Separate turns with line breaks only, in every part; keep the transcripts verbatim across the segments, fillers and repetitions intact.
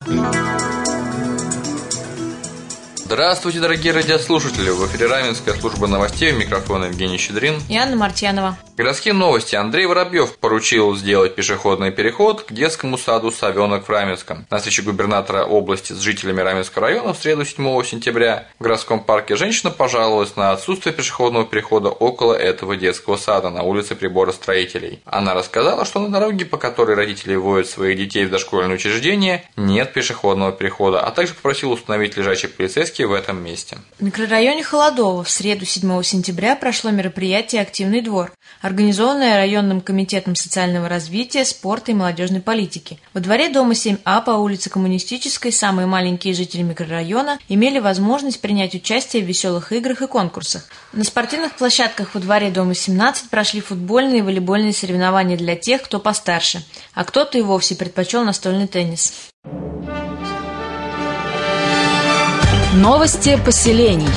Здравствуйте, дорогие радиослушатели! В эфире Раменская служба новостей, у микрофона Евгений Щедрин
и Анна Мартьянова.
Городские новости. Андрей Воробьев поручил сделать пешеходный переход к детскому саду «Совенок» в Раменском. На встрече губернатора области с жителями Раменского района в среду седьмого сентября в городском парке женщина пожаловалась на отсутствие пешеходного перехода около этого детского сада на улице Приборостроителей. Она рассказала, что на дороге, по которой родители водят своих детей в дошкольное учреждение, нет пешеходного перехода, а также попросила установить лежачий полицейский в этом месте.
В микрорайоне Холодово в среду седьмого сентября прошло мероприятие «Активный двор», организованное районным комитетом социального развития, спорта и молодежной политики. Во дворе дома семь А по улице Коммунистической самые маленькие жители микрорайона имели возможность принять участие в веселых играх и конкурсах. На спортивных площадках во дворе дома семнадцать прошли футбольные и волейбольные соревнования для тех, кто постарше, а кто-то и вовсе предпочел настольный теннис.
Новости поселений.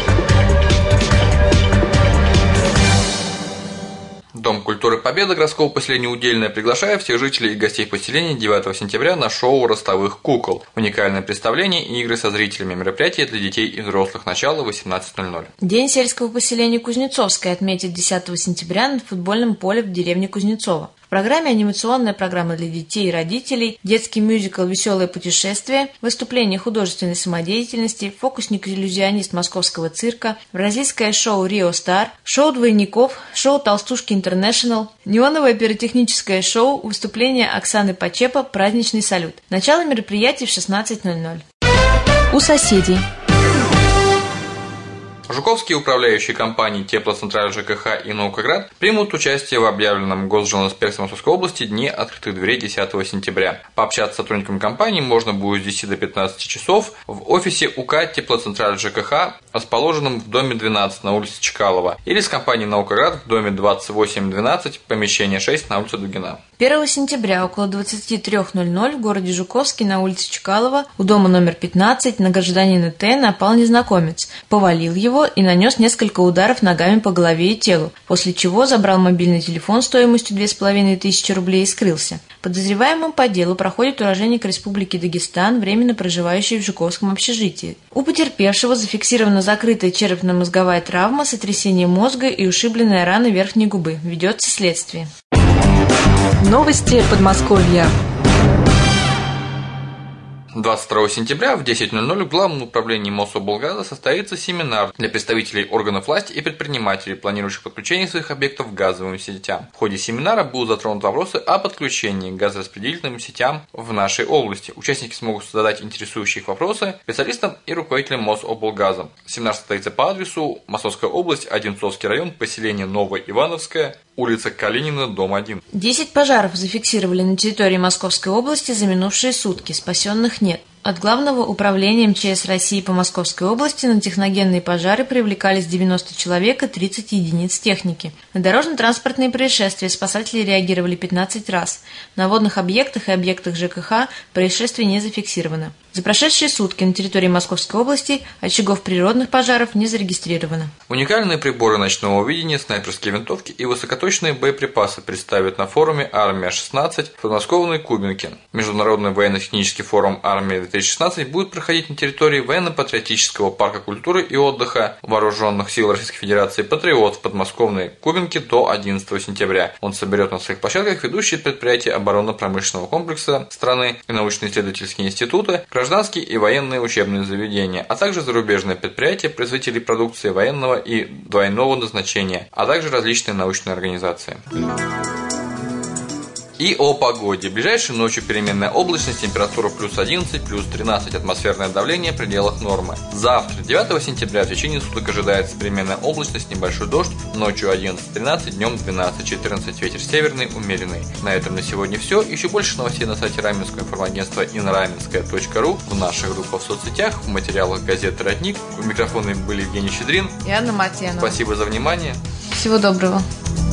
Дом культуры Победа городского поселения Удельное приглашает всех жителей и гостей поселения девятого сентября на шоу ростовых кукол. Уникальное представление и игры со зрителями. Мероприятие для детей и взрослых. Начало восемнадцать ноль ноль.
День сельского поселения Кузнецовское отметит десятого сентября на футбольном поле в деревне Кузнецово. В программе анимационная программа для детей и родителей, детский мюзикл «Веселое путешествие», выступление художественной самодеятельности, фокусник-иллюзионист московского цирка, бразильское шоу «Рио Стар», шоу двойников, шоу «Толстушки Интернешнл», неоновое пиротехническое шоу, выступление Оксаны Почепа «Праздничный салют». Начало мероприятий в шестнадцать ноль ноль.
У соседей.
Жуковские управляющие компании «Теплоцентраль ЖКХ» и «Наукоград» примут участие в объявленном Госжилинспекцией Московской области Дне открытых дверей десятого сентября. Пообщаться с сотрудниками компании можно будет с десяти до пятнадцати часов в офисе УК «Теплоцентраль ЖКХ», расположенном в доме двенадцать на улице Чкалова, или с компанией «Наукоград» в доме двадцать восемь двенадцать, помещение шесть на улице Дугина.
первого сентября около двадцати трёх ноль ноль в городе Жуковский на улице Чкалова у дома номер пятнадцать на гражданина Т напал незнакомец, повалил его и нанес несколько ударов ногами по голове и телу, после чего забрал мобильный телефон стоимостью две с половиной тысячи рублей и скрылся. Подозреваемым по делу проходит уроженник Республики Дагестан, временно проживающий в Жуковском общежитии. У потерпевшего зафиксирована закрытая черепно-мозговая травма, сотрясение мозга и ушибленная рана верхней губы. Ведется следствие.
Новости Подмосковья.
двадцать второго сентября в десять ноль ноль в Главном управлении Мособлгаза состоится семинар для представителей органов власти и предпринимателей, планирующих подключение своих объектов к газовым сетям. В ходе семинара будут затронуты вопросы о подключении к газораспределительным сетям в нашей области. Участники смогут задать интересующие их вопросы специалистам и руководителям Мособлгаза. Семинар состоится по адресу Московская область, Одинцовский район, поселение Новоивановское, улица Калинина, дом один.
Десять пожаров зафиксировали на территории Московской области за минувшие сутки, спасенных нет. От Главного управления МЧС России по Московской области на техногенные пожары привлекались девяносто человек и тридцать единиц техники. На дорожно-транспортные происшествия спасатели реагировали пятнадцать раз. На водных объектах и объектах ЖКХ происшествий не зафиксировано. За прошедшие сутки на территории Московской области очагов природных пожаров не зарегистрировано.
Уникальные приборы ночного видения, снайперские винтовки и высокоточные боеприпасы представят на форуме «Армия-шестнадцать» в подмосковной Кубинке. Международный военно-технический форум «Армия-две тысячи шестнадцать» будет проходить на территории военно-патриотического парка культуры и отдыха Вооруженных сил Российской Федерации «Патриот» в подмосковной Кубинке до одиннадцатого сентября. Он соберет на своих площадках ведущие предприятия оборонно-промышленного комплекса страны и научно-исследовательские институты, гражданские и военные учебные заведения, а также зарубежные предприятия, производители продукции военного и двойного назначения, а также различные научные организации. И о погоде. Ближайшей ночью переменная облачность, температура плюс одиннадцать, плюс тринадцать, атмосферное давление в пределах нормы. Завтра, девятого сентября, в течение суток ожидается переменная облачность, небольшой дождь, ночью одиннадцать тринадцать, днем двенадцать четырнадцать, ветер северный, умеренный. На этом на сегодня все. Еще больше новостей на сайте Раменского информагентства инраменская точка ру, в наших группах в соцсетях, в материалах газеты «Родник». У микрофона были Евгений Щедрин
и Анна Мартьянова.
Спасибо за внимание.
Всего доброго.